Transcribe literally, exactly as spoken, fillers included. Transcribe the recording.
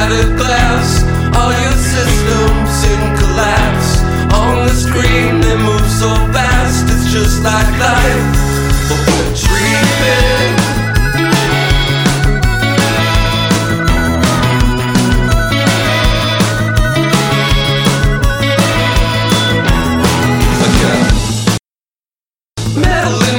shattered glass, all your systems in collapse. On the screen they move so fast, it's just like life, but we're dreaming. Metal in